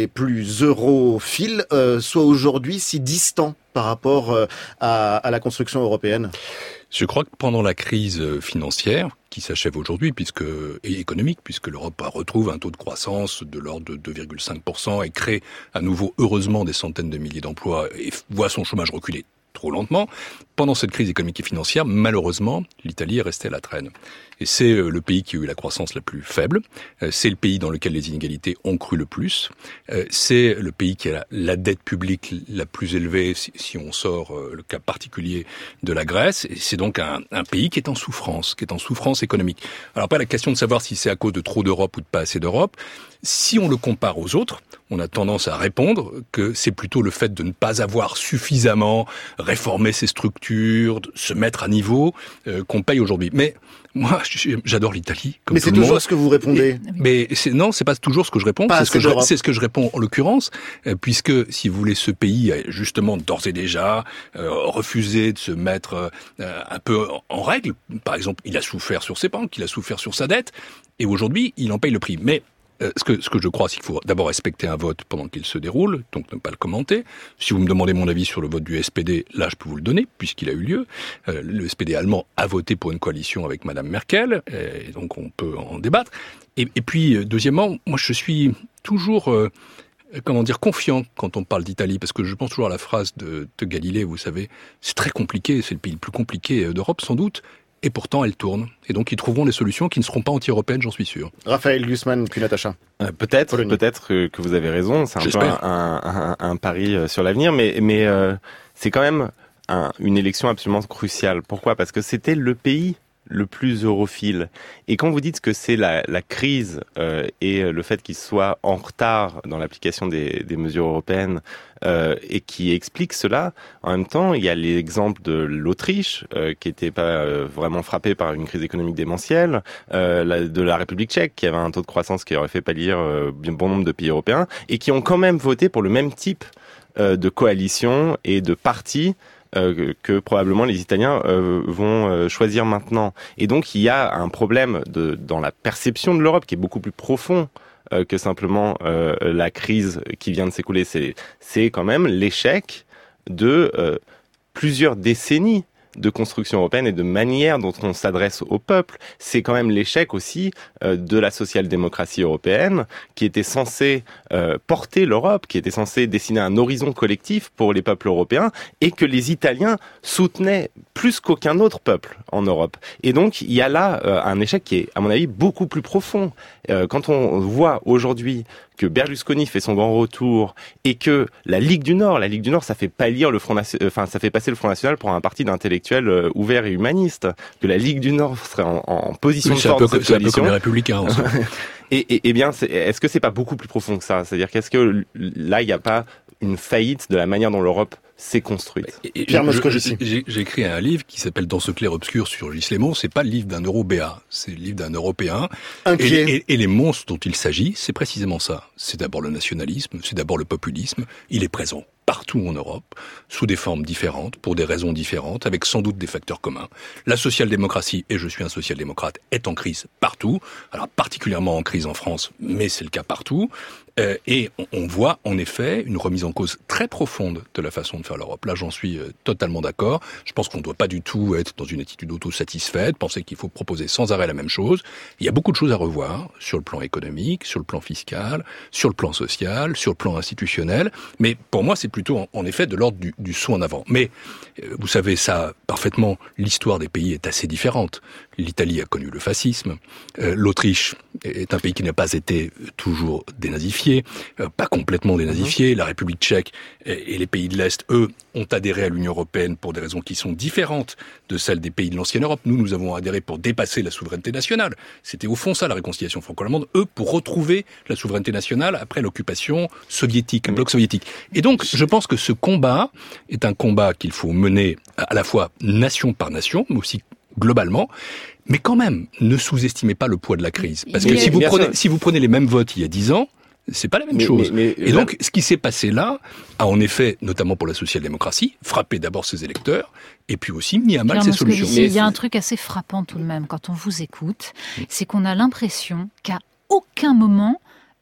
les plus europhiles euh, soient aujourd'hui si distants par rapport euh, à, à la construction européenne? Je crois que pendant la crise financière, qui s'achève aujourd'hui, puisque et économique, puisque l'Europe retrouve un taux de croissance de l'ordre de deux virgule cinq pour cent et crée à nouveau, heureusement, des centaines de milliers d'emplois et voit son chômage reculer trop lentement. Pendant cette crise économique et financière, malheureusement, l'Italie est restée à la traîne. Et c'est le pays qui a eu la croissance la plus faible. C'est le pays dans lequel les inégalités ont cru le plus. C'est le pays qui a la dette publique la plus élevée, si, si on sort le cas particulier de la Grèce. Et c'est donc un, un pays qui est en souffrance, qui est en souffrance économique. Alors après, la question de savoir si c'est à cause de trop d'Europe ou de pas assez d'Europe, si on le compare aux autres, on a tendance à répondre que c'est plutôt le fait de ne pas avoir suffisamment réformé ses structures, de se mettre à niveau, euh, qu'on paye aujourd'hui. Mais moi, j'adore l'Italie. Comme mais tout c'est le toujours monde. ce que vous répondez. Et, mais c'est, non, c'est pas toujours ce que je réponds. C'est ce que je, c'est ce que je réponds en l'occurrence, euh, puisque si vous voulez, ce pays a justement d'ores et déjà euh, refusé de se mettre euh, un peu en règle. Par exemple, il a souffert sur ses banques, il a souffert sur sa dette, et aujourd'hui, il en paye le prix. Mais Euh, ce que, ce que je crois, c'est qu'il faut d'abord respecter un vote pendant qu'il se déroule, donc ne pas le commenter. Si vous me demandez mon avis sur le vote du S P D, là, je peux vous le donner, puisqu'il a eu lieu. Euh, le S P D allemand a voté pour une coalition avec Madame Merkel, et donc on peut en débattre. Et, et puis, deuxièmement, moi, je suis toujours, euh, comment dire, confiant quand on parle d'Italie, parce que je pense toujours à la phrase de, de Galilée, vous savez, c'est très compliqué, c'est le pays le plus compliqué d'Europe, sans doute. Et pourtant, elle tourne. Et donc, ils trouveront des solutions qui ne seront pas anti-européennes, j'en suis sûr. Raphaël Glucksmann, puis Natacha. Euh, peut-être, Polonie. peut-être que, que vous avez raison. C'est un J'espère. peu un, un, un, un pari sur l'avenir, mais, mais euh, c'est quand même un, une élection absolument cruciale. Pourquoi ? Parce que c'était le pays le plus europhile. Et quand vous dites que c'est la, la crise euh, et le fait qu'il soit en retard dans l'application des, des mesures européennes euh, et qui explique cela, en même temps, il y a l'exemple de l'Autriche euh, qui n'était pas euh, vraiment frappée par une crise économique démentielle, euh, la, de la République tchèque qui avait un taux de croissance qui aurait fait pâlir euh, bien bon nombre de pays européens et qui ont quand même voté pour le même type euh, de coalition et de parti Euh, que probablement les Italiens euh, vont euh, choisir maintenant. Et donc il y a un problème de, dans la perception de l'Europe qui est beaucoup plus profond euh, que simplement euh, la crise qui vient de s'écouler. C'est, c'est quand même l'échec de euh, plusieurs décennies de construction européenne et de manière dont on s'adresse au peuple. C'est quand même l'échec aussi euh, de la social-démocratie européenne qui était censée euh, porter l'Europe, qui était censée dessiner un horizon collectif pour les peuples européens et que les Italiens soutenaient plus qu'aucun autre peuple en Europe. Et donc, il y a là euh, un échec qui est, à mon avis, beaucoup plus profond. Euh, quand on voit aujourd'hui que Berlusconi fait son grand retour et que la Ligue du Nord, la Ligue du Nord, ça fait pâlir le Front National, enfin, ça fait passer le Front National pour un parti d'intellectuels euh, ouverts et humanistes, que la Ligue du Nord serait en, en position oui, de c'est force un de peu, cette c'est un peu coalition. comme les Républicains. En soi. et, et, et bien, c'est, est-ce que c'est pas beaucoup plus profond que ça ? C'est-à-dire qu'est-ce que là, il n'y a pas une faillite de la manière dont l'Europe s'est construite. Et, et, Pierre je, Moscovici. j'ai, j'ai écrit un livre qui s'appelle Dans ce clair obscur sur Gilles Lémon. C'est pas le livre d'un Eurobéa, c'est le livre d'un Européen. Et, et, et les monstres dont il s'agit, c'est précisément ça. C'est d'abord le nationalisme, c'est d'abord le populisme. Il est présent partout en Europe, sous des formes différentes, pour des raisons différentes, avec sans doute des facteurs communs. La social-démocratie, et je suis un social-démocrate, est en crise partout. Alors particulièrement en crise en France, mais c'est le cas partout. Euh, et on, on voit en effet une remise en cause très profonde de la façon de faire l'Europe. Là, j'en suis euh, totalement d'accord. Je pense qu'on ne doit pas du tout être dans une attitude auto-satisfaite, penser qu'il faut proposer sans arrêt la même chose. Il y a beaucoup de choses à revoir sur le plan économique, sur le plan fiscal, sur le plan social, sur le plan institutionnel. Mais pour moi, c'est plutôt en, en effet de l'ordre du, du saut en avant. Mais euh, vous savez ça parfaitement, l'histoire des pays est assez différente. L'Italie a connu le fascisme. Euh, L'Autriche est un pays qui n'a pas été toujours dénazifié, euh, pas complètement dénazifié. Mmh. La République tchèque et, et les pays de l'Est, eux, ont adhéré à l'Union européenne pour des raisons qui sont différentes de celles des pays de l'ancienne Europe. Nous, nous avons adhéré pour dépasser la souveraineté nationale. C'était au fond ça, la réconciliation franco-allemande. Eux, pour retrouver la souveraineté nationale après l'occupation soviétique, le bloc soviétique. Et donc, je pense que ce combat est un combat qu'il faut mener à la fois nation par nation, mais aussi globalement. Mais quand même, ne sous-estimez pas le poids de la crise. Parce que si vous prenez, si vous prenez les mêmes votes il y a dix ans, c'est pas la même mais, chose. Mais, mais, et donc, ce qui s'est passé là a en effet, notamment pour la social-démocratie, frappé d'abord ses électeurs, et puis aussi mis à mal Pierre ses Moscovici, solutions. Il y a un truc assez frappant tout de même quand on vous écoute, c'est qu'on a l'impression qu'à aucun moment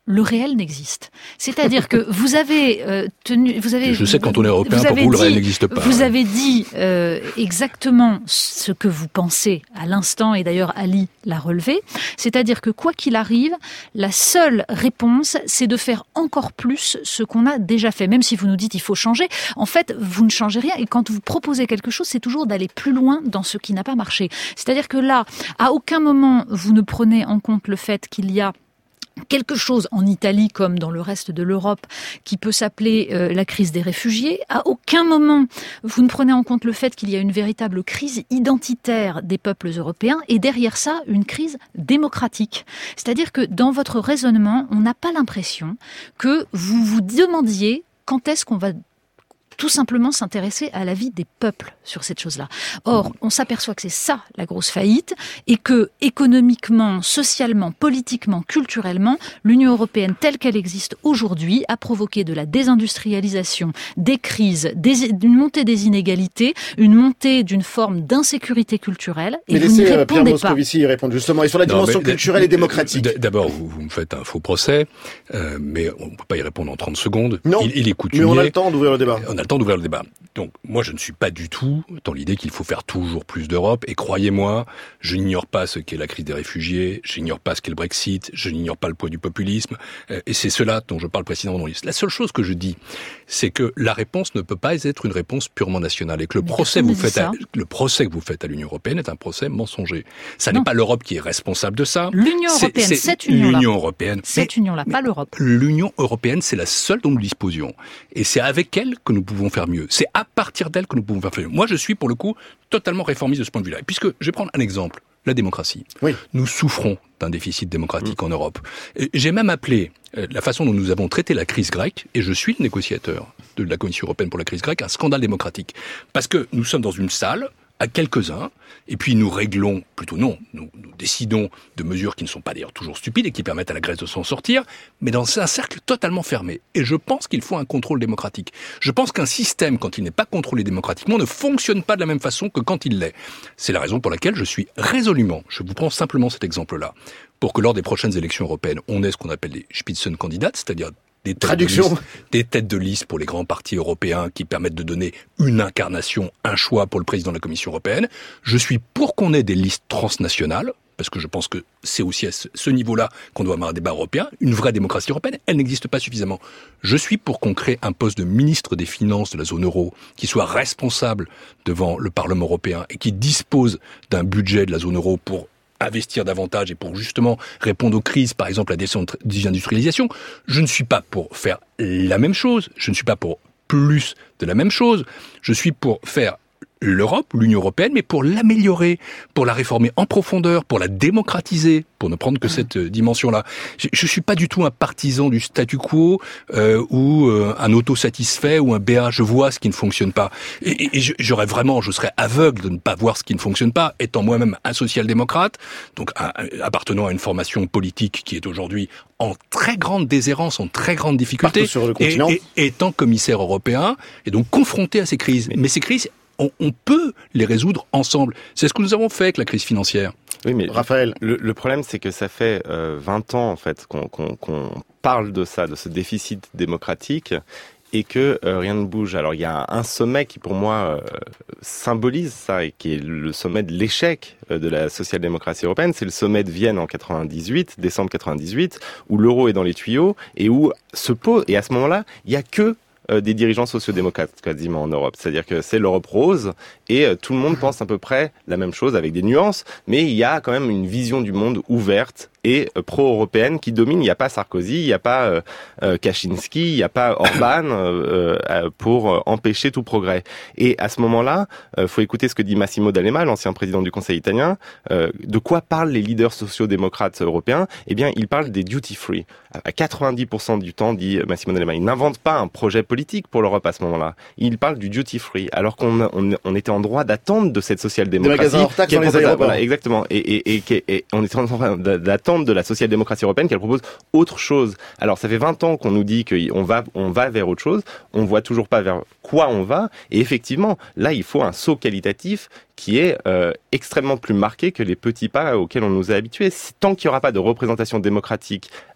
le réel n'existe. C'est-à-dire que vous avez euh, tenu, vous avez. Je sais que quand on est européen, pour vous, dit, le réel n'existe pas. Vous avez dit euh, exactement ce que vous pensez à l'instant, et d'ailleurs Ali l'a relevé. C'est-à-dire que quoi qu'il arrive, la seule réponse, c'est de faire encore plus ce qu'on a déjà fait. Même si vous nous dites il faut changer, en fait, vous ne changez rien. Et quand vous proposez quelque chose, c'est toujours d'aller plus loin dans ce qui n'a pas marché. C'est-à-dire que là, à aucun moment vous ne prenez en compte le fait qu'il y a quelque chose en Italie comme dans le reste de l'Europe qui peut s'appeler euh, la crise des réfugiés. À aucun moment vous ne prenez en compte le fait qu'il y a une véritable crise identitaire des peuples européens et derrière ça une crise démocratique. C'est-à-dire que dans votre raisonnement, on n'a pas l'impression que vous vous demandiez quand est-ce qu'on va tout simplement s'intéresser à la vie des peuples sur cette chose-là. Or, on s'aperçoit que c'est ça la grosse faillite et que économiquement, socialement, politiquement, culturellement, l'Union européenne telle qu'elle existe aujourd'hui a provoqué de la désindustrialisation, des crises, des, une montée des inégalités, une montée d'une forme d'insécurité culturelle et mais vous n'y répondez Pierre pas. Moscovici y répondre justement et sur la non, dimension culturelle et démocratique. D'abord, vous, vous me faites un faux procès, euh, mais on ne peut pas y répondre en trente secondes. Non, il, il est coutumier. Mais on a le temps d'ouvrir le débat. On a le temps d'ouvrir le débat. Donc, moi, je ne suis pas du tout dans l'idée qu'il faut faire toujours plus d'Europe. Et croyez-moi, je n'ignore pas ce qu'est la crise des réfugiés, je n'ignore pas ce qu'est le Brexit, je n'ignore pas le poids du populisme. Et c'est cela dont je parle précisément dans l'histoire. La seule chose que je dis, c'est que la réponse ne peut pas être une réponse purement nationale. Et que le procès, vous faites à, le procès que vous faites à l'Union européenne est un procès mensonger. Ça non. n'est pas l'Europe qui est responsable de ça. L'Union européenne, c'est, cette union-là. L'Union européenne. Cette union-là, pas l'Europe. L'Union européenne, c'est la seule dont nous disposions. Et c'est avec elle que nous pouvons faire mieux. C'est à partir d'elle que nous pouvons faire mieux. Moi, je suis, pour le coup, totalement réformiste de ce point de vue-là. Et puisque, je vais prendre un exemple. La démocratie. Oui. Nous souffrons d'un déficit démocratique mmh. en Europe. Et j'ai même appelé la façon dont nous avons traité la crise grecque, et je suis le négociateur de la Commission européenne pour la crise grecque, un scandale démocratique. Parce que nous sommes dans une salle, à quelques-uns, et puis nous réglons, plutôt non, nous, nous décidons de mesures qui ne sont pas d'ailleurs toujours stupides et qui permettent à la Grèce de s'en sortir, mais dans un cercle totalement fermé. Et je pense qu'il faut un contrôle démocratique. Je pense qu'un système, quand il n'est pas contrôlé démocratiquement, ne fonctionne pas de la même façon que quand il l'est. C'est la raison pour laquelle je suis résolument, je vous prends simplement cet exemple-là, pour que lors des prochaines élections européennes, on ait ce qu'on appelle les Spitzenkandidaten, c'est-à-dire Des têtes, de liste, des têtes de liste pour les grands partis européens qui permettent de donner une incarnation, un choix pour le président de la Commission européenne. Je suis pour qu'on ait des listes transnationales, parce que je pense que c'est aussi à ce niveau-là qu'on doit avoir un débat européen, une vraie démocratie européenne. Elle n'existe pas suffisamment. Je suis pour qu'on crée un poste de ministre des Finances de la zone euro qui soit responsable devant le Parlement européen et qui dispose d'un budget de la zone euro pour investir davantage et pour justement répondre aux crises, par exemple la désindustrialisation. Je ne suis pas pour faire la même chose, je ne suis pas pour plus de la même chose, je suis pour faire l'Europe, l'Union européenne, mais pour l'améliorer, pour la réformer en profondeur, pour la démocratiser, pour ne prendre que cette dimension-là. Je ne suis pas du tout un partisan du statu quo euh, ou euh, un autosatisfait ou un B A. Je vois ce qui ne fonctionne pas. Et, et, et j'aurais vraiment, je serais aveugle de ne pas voir ce qui ne fonctionne pas, étant moi-même un social-démocrate, donc un, appartenant à une formation politique qui est aujourd'hui en très grande déshérence, en très grande difficulté, sur le continent. Et, et étant commissaire européen, et donc confronté à ces crises. Mais, Mais ces crises, On, on peut les résoudre ensemble. C'est ce que nous avons fait avec la crise financière. Oui, mais Raphaël, le, le problème, c'est que ça fait euh, vingt ans en fait qu'on, qu'on, qu'on parle de ça, de ce déficit démocratique, et que euh, rien ne bouge. Alors il y a un sommet qui, pour moi, euh, symbolise ça, et qui est le sommet de l'échec euh, de la social-démocratie européenne. C'est le sommet de Vienne en quatre-vingt-dix-huit, décembre quatre-vingt-dix-huit, où l'euro est dans les tuyaux et où se pose. Et à ce moment-là, il y a que des dirigeants sociodémocrates quasiment en Europe. C'est-à-dire que c'est l'Europe rose et euh, tout le monde pense à peu près la même chose avec des nuances, mais il y a quand même une vision du monde ouverte et euh, pro-européenne qui domine. Il n'y a pas Sarkozy, il n'y a pas euh, euh, Kaczynski, il n'y a pas Orban euh, euh, pour euh, empêcher tout progrès. Et à ce moment-là, il euh, faut écouter ce que dit Massimo D'Alema, l'ancien président du Conseil italien. Euh, de quoi parlent les leaders sociodémocrates européens ? Eh bien, ils parlent des duty-free. À quatre-vingt-dix pour cent du temps, dit Massimo D'Alema, ils n'inventent pas un projet politique pour l'Europe à ce moment-là. Ils parlent du duty-free, alors qu'on on, on était en droit d'attendre de cette social-démocratie. Des magasins hors taxe dans les aéroports. Voilà, exactement. Et, et, et, et, et on était en train d'attendre de la social-démocratie européenne qu'elle propose autre chose. Alors, ça fait vingt ans qu'on nous dit qu'on va, on va vers autre chose. On voit toujours pas vers quoi on va. Et effectivement, là, il faut un saut qualitatif qui est euh, extrêmement plus marqué que les petits pas auxquels on nous a habitués. Tant qu'il n'y aura pas de représentation démocratique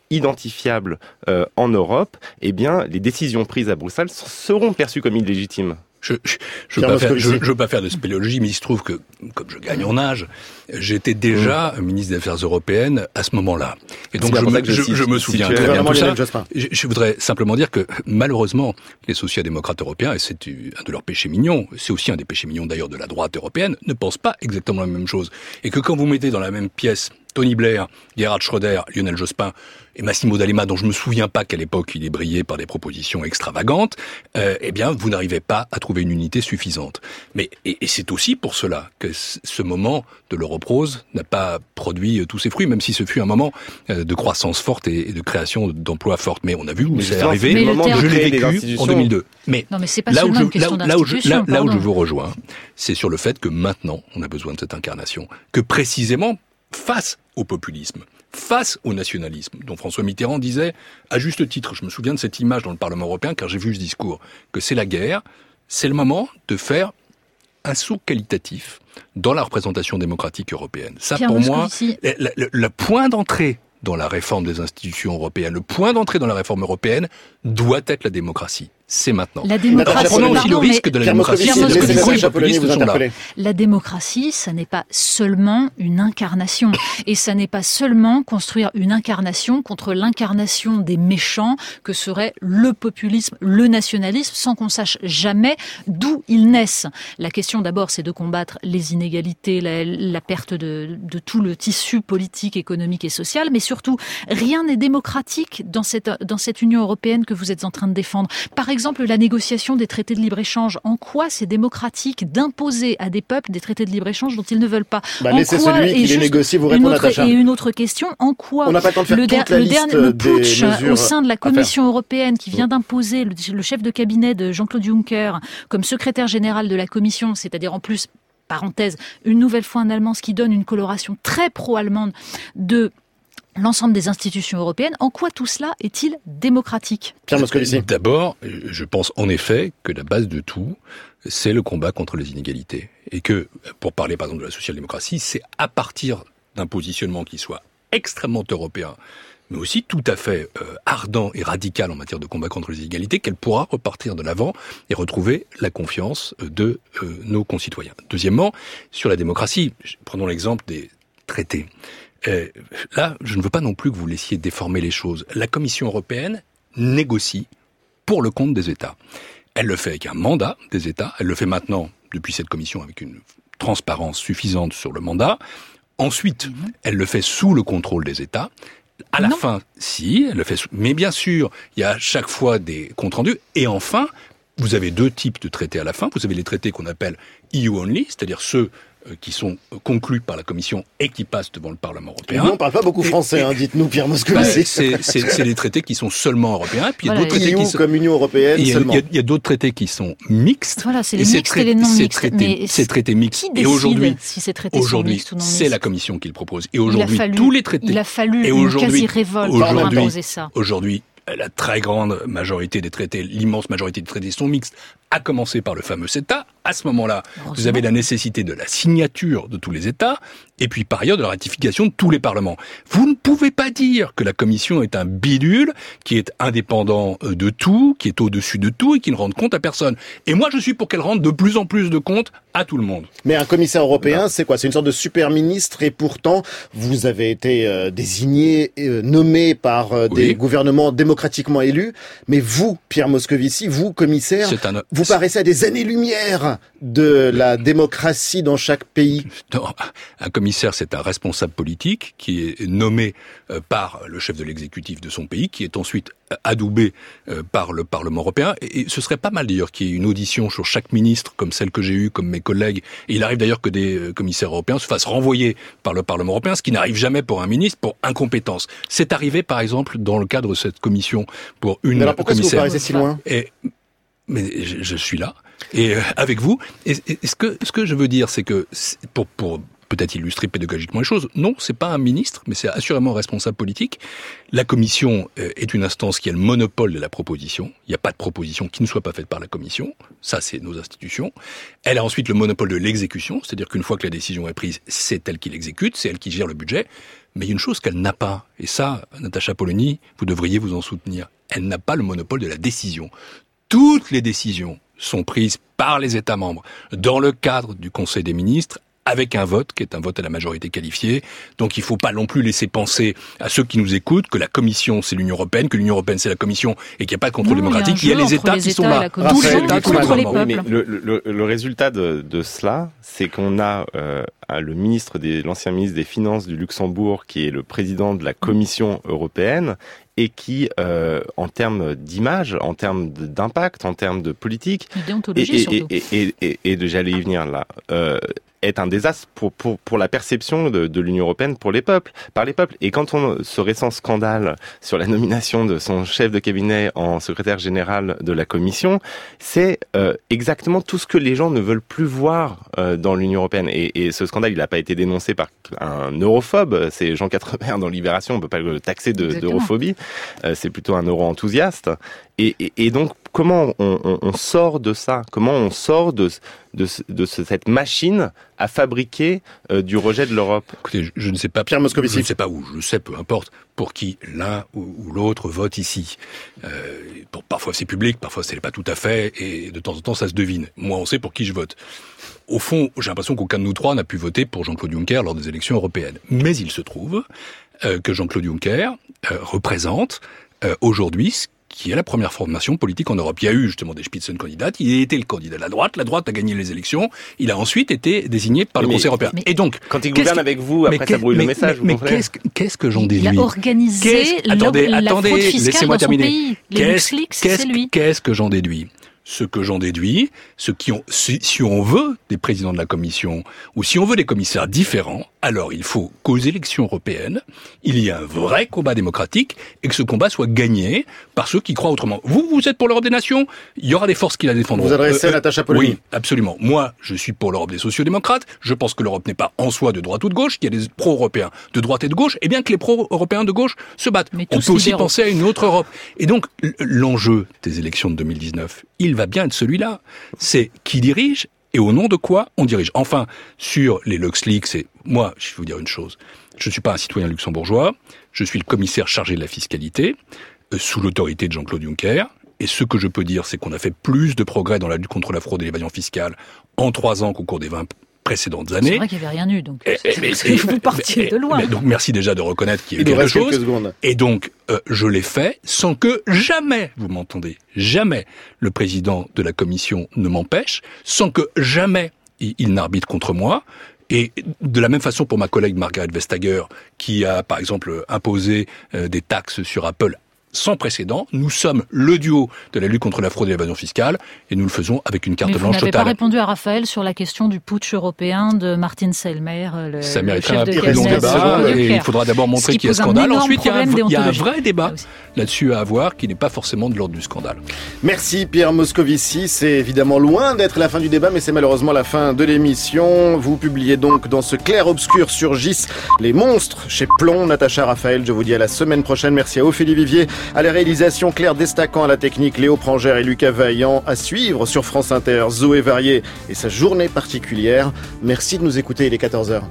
identifiables euh, en Europe, eh bien, les décisions prises à Bruxelles seront perçues comme illégitimes. Je je, je veux pas faire, je, je veux pas faire de spéléologie, mais il se trouve que, comme je gagne en âge, j'étais déjà mmh. ministre des Affaires européennes à ce moment-là. Et donc, je me, je, je, je me souviens très bien de tout ça. Je, je voudrais simplement dire que, malheureusement, les sociaux-démocrates européens, et c'est un de leurs péchés mignons, c'est aussi un des péchés mignons d'ailleurs de la droite européenne, ne pensent pas exactement la même chose. Et que quand vous mettez dans la même pièce Tony Blair, Gerhard Schröder, Lionel Jospin et Massimo D'Alema, dont je me souviens pas qu'à l'époque il est brillé par des propositions extravagantes, euh, eh bien vous n'arrivez pas à trouver une unité suffisante. Mais et, et c'est aussi pour cela que ce moment de l'Europe-Rose n'a pas produit tous ses fruits, même si ce fut un moment euh, de croissance forte et, et de création d'emplois fortes. Mais on a vu où c'est arrivé. Mais le moment je l'ai vécu en deux mille deux. Mais, non, mais c'est pas là, où je, là, là, où je, là, là où je vous rejoins, c'est sur le fait que maintenant on a besoin de cette incarnation, que précisément face au populisme, face au nationalisme, dont François Mitterrand disait, à juste titre, je me souviens de cette image dans le Parlement européen, car j'ai vu ce discours, que c'est la guerre, c'est le moment de faire un saut qualitatif dans la représentation démocratique européenne. Ça, Pierre pour moi, le, le, le point d'entrée dans la réforme des institutions européennes, le point d'entrée dans la réforme européenne doit être la démocratie. C'est maintenant. La démocratie, prenons aussi le risque de la démocratie. La démocratie, ça n'est pas seulement une incarnation. Et ça n'est pas seulement construire une incarnation contre l'incarnation des méchants que serait le populisme, le nationalisme, sans qu'on sache jamais d'où ils naissent. La question d'abord, c'est de combattre les inégalités, la, la perte de, de tout le tissu politique, économique et social, mais surtout, rien n'est démocratique dans cette, dans cette Union européenne que vous êtes en train de défendre. Par exemple, la négociation des traités de libre-échange. En quoi c'est démocratique d'imposer à des peuples des traités de libre-échange dont ils ne veulent pas? Bah, laissez celui qui les négocie vous répondre, Natacha. Et une autre question, en quoi On n'a pas le temps de faire le, toute la le, liste dernier, le putsch au sein de la Commission européenne qui vient d'imposer le, le chef de cabinet de Jean-Claude Juncker comme secrétaire général de la Commission, c'est-à-dire en plus, parenthèse, une nouvelle fois un Allemand, ce qui donne une coloration très pro-allemande de l'ensemble des institutions européennes, en quoi tout cela est-il démocratique? Pierre Moscovici. D'abord, je pense en effet que la base de tout, c'est le combat contre les inégalités. Et que, pour parler par exemple de la social-démocratie, c'est à partir d'un positionnement qui soit extrêmement européen, mais aussi tout à fait euh, ardent et radical en matière de combat contre les inégalités, qu'elle pourra repartir de l'avant et retrouver la confiance de euh, nos concitoyens. Deuxièmement, sur la démocratie, prenons l'exemple des traités. Euh, là, je ne veux pas non plus que vous laissiez déformer les choses. La Commission européenne négocie pour le compte des États. Elle le fait avec un mandat des États. Elle le fait maintenant, depuis cette commission, avec une transparence suffisante sur le mandat. Ensuite, mmh. elle le fait sous le contrôle des États. À la non. fin, si, elle le fait sous... Mais bien sûr, il y a à chaque fois des comptes rendus. Et enfin, vous avez deux types de traités à la fin. Vous avez les traités qu'on appelle E U-only, c'est-à-dire ceux qui sont conclus par la Commission et qui passent devant le Parlement européen. Nous, on parle pas beaucoup français, et, hein, dites-nous, Pierre Moscovici. Bah, c'est, c'est, c'est les traités qui sont seulement européens. Puis il voilà, y a d'autres traités qui sont comme Union européenne il y a, seulement. Il y a, il y a d'autres traités qui sont mixtes. Voilà, c'est les et mixtes et les non mixtes. Ces traités, mais ces traités mixtes. Qui décide et aujourd'hui, si ces traités aujourd'hui, sont mixtes ou non mixtes? C'est la Commission qui le propose. Et aujourd'hui, fallu, tous les traités. Il a fallu et une quasi-révolte pour imposer ça. Aujourd'hui, la très grande majorité des traités, l'immense majorité des traités sont mixtes, à commencer par le fameux CETA. À ce moment-là, vous avez la nécessité de la signature de tous les États, et puis par ailleurs de la ratification de tous les parlements. Vous ne pouvez pas dire que la Commission est un bidule, qui est indépendant de tout, qui est au-dessus de tout, et qui ne rend compte à personne. Et moi, je suis pour qu'elle rende de plus en plus de compte à tout le monde. Mais un commissaire européen, voilà. c'est quoi? C'est une sorte de super ministre, et pourtant, vous avez été euh, désigné, euh, nommé par euh, oui. des gouvernements démocratiquement élus, mais vous, Pierre Moscovici, vous, commissaire, un... vous paraissez à des années-lumière de la démocratie dans chaque pays. Non, un commissaire, c'est un responsable politique qui est nommé euh, par le chef de l'exécutif de son pays, qui est ensuite adoubé euh, par le Parlement européen. Et, et ce serait pas mal d'ailleurs qu'il y ait une audition sur chaque ministre, comme celle que j'ai eue, comme mes collègues. Et il arrive d'ailleurs que des euh, commissaires européens se fassent renvoyer par le Parlement européen, ce qui n'arrive jamais pour un ministre, pour incompétence. C'est arrivé, par exemple, dans le cadre de cette commission pour une Mais alors pourquoi commissaire. Est-ce que vous paraissez si loin? Et, mais je, je suis là. Et euh, avec vous, et, et ce que ce que je veux dire, c'est que pour pour peut-être illustrer pédagogiquement les choses. Non, c'est pas un ministre, mais c'est assurément un responsable politique. La commission est une instance qui a le monopole de la proposition. Il n'y a pas de proposition qui ne soit pas faite par la commission. Ça, c'est nos institutions. Elle a ensuite le monopole de l'exécution, c'est-à-dire qu'une fois que la décision est prise, c'est elle qui l'exécute, c'est elle qui gère le budget. Mais il y a une chose qu'elle n'a pas, et ça, Natacha Polony, vous devriez vous en soutenir. Elle n'a pas le monopole de la décision. Toutes les décisions sont prises par les États membres dans le cadre du Conseil des ministres, avec un vote qui est un vote à la majorité qualifiée. Donc il ne faut pas non plus laisser penser à ceux qui nous écoutent que la Commission c'est l'Union européenne, que l'Union européenne c'est la Commission et qu'il n'y a pas de contrôle non, démocratique. Il y a, il y a les États les qui États sont là. Tous les États qui sont là. Oui, mais le, le, le résultat de, de cela, c'est qu'on a euh, le ministre des, l'ancien ministre des Finances du Luxembourg qui est le président de la Commission européenne et qui, euh, en termes d'image, en termes d'impact, en termes de politique, et, et, et, et, et, et de, j'allais y venir là, euh, est un désastre pour, pour, pour la perception de, de l'Union européenne pour les peuples, par les peuples. Et quand on, ce récent scandale sur la nomination de son chef de cabinet en secrétaire général de la Commission, c'est euh, exactement tout ce que les gens ne veulent plus voir euh, dans l'Union européenne. Et, et ce scandale, il n'a pas été dénoncé par un europhobe, c'est Jean Quatremer dans Libération, on ne peut pas le taxer de, d'europhobie, euh, c'est plutôt un euro-enthousiaste. Et, et, et donc, comment on, on, on sort de ça? Comment on sort de, de, de cette machine à fabriquer euh, du rejet de l'Europe? Écoutez, je, je ne sais pas, Pierre Moscovici. Je ne sais pas où, je sais, peu importe, pour qui l'un ou, ou l'autre vote ici. Euh, pour, parfois c'est public, parfois c'est pas tout à fait, et de temps en temps ça se devine. Moi, on sait pour qui je vote. Au fond, j'ai l'impression qu'aucun de nous trois n'a pu voter pour Jean-Claude Juncker lors des élections européennes. Mais il se trouve euh, que Jean-Claude Juncker euh, représente euh, aujourd'hui ce qui est la première formation politique en Europe. Il y a eu justement des Spitzenkandidaten, il a été le candidat de la droite, la droite a gagné les élections, il a ensuite été désigné par le mais, Conseil européen. Mais, et donc, quand il gouverne avec vous, après ça brouille mais, le message, mais, vous mais qu'est-ce, qu'est-ce que j'en déduis? Il a organisé qu'est-ce, attendez, la attendez, fraude fiscale laissez-moi dans terminer. Son pays. Les qu'est-ce, LuxLeaks, qu'est-ce, c'est lui. Qu'est-ce que j'en déduis? Ce que j'en déduis, ce qui ont, si, si on veut des présidents de la Commission, ou si on veut des commissaires différents, alors il faut qu'aux élections européennes, il y ait un vrai combat démocratique et que ce combat soit gagné par ceux qui croient autrement. Vous, vous êtes pour l'Europe des nations, il y aura des forces qui la défendront. Vous adressez euh, à Natacha Polony. Oui, absolument. Moi, je suis pour l'Europe des sociaux-démocrates. Je pense que l'Europe n'est pas en soi de droite ou de gauche, qu'il y a des pro-européens de droite et de gauche, et bien que les pro-européens de gauche se battent. Mais on peut aussi libéraux. penser à une autre Europe. Et donc, l'enjeu des élections de deux mille dix-neuf, il va bien être celui-là. C'est qui dirige et au nom de quoi on dirige. Enfin, sur les LuxLeaks, c'est moi, je vais vous dire une chose. Je ne suis pas un citoyen luxembourgeois. Je suis le commissaire chargé de la fiscalité, euh, sous l'autorité de Jean-Claude Juncker. Et ce que je peux dire, c'est qu'on a fait plus de progrès dans la lutte contre la fraude et l'évasion fiscale en trois ans qu'au cours des vingt précédentes années. C'est vrai qu'il n'y avait rien eu, donc et, et, et, vous partiez de loin. Mais donc merci déjà de reconnaître qu'il y a eu quelque chose. Et donc euh, je l'ai fait sans que jamais, vous m'entendez, jamais le président de la Commission ne m'empêche, sans que jamais il, il n'arbitre contre moi. Et de la même façon pour ma collègue Margrethe Vestager, qui a par exemple imposé euh, des taxes sur Apple sans précédent. Nous sommes le duo de la lutte contre la fraude et l'évasion fiscale et nous le faisons avec une carte Mais blanche totale. Vous n'avez pas répondu à Raphaël sur la question du putsch européen de Martin Selmayr, le, Ça le mériterait chef de un très long débat de et il faudra d'abord montrer qu'il y a scandale. Ensuite, il y, a un, il y a un vrai débat là-dessus à avoir qui n'est pas forcément de l'ordre du scandale. Merci Pierre Moscovici. C'est évidemment loin d'être la fin du débat, mais c'est malheureusement la fin de l'émission. Vous publiez donc dans ce clair-obscur surgissent les monstres chez Plomb. Natacha, Raphaël, je vous dis à la semaine prochaine. Merci à Ophélie Vivier, à la réalisation, Claire Destacan à la technique, Léo Prangère et Lucas Vaillant à suivre sur France Inter. Zoé Varier et sa journée particulière. Merci de nous écouter, il est quatorze heures.